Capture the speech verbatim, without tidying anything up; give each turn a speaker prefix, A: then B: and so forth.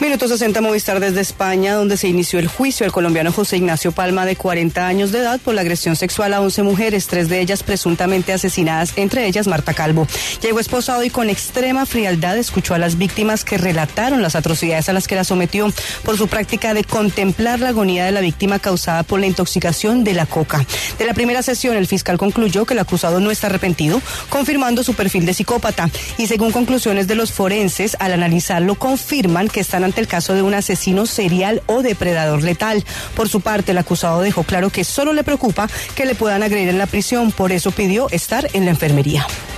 A: Minuto sesenta Movistar desde España, donde se inició el juicio al colombiano José Ignacio Palma, de cuarenta años de edad, por la agresión sexual a once mujeres, tres de ellas presuntamente asesinadas, entre ellas Marta Calvo. Llegó esposado y con extrema frialdad escuchó a las víctimas que relataron las atrocidades a las que la sometió por su práctica de contemplar la agonía de la víctima causada por la intoxicación de la coca. De la primera sesión, el fiscal concluyó que el acusado no está arrepentido, confirmando su perfil de psicópata, y según conclusiones de los forenses, al analizarlo confirman que están ante el caso de un asesino serial o depredador letal. Por su parte, el acusado dejó claro que solo le preocupa que le puedan agredir en la prisión, por eso pidió estar en la enfermería.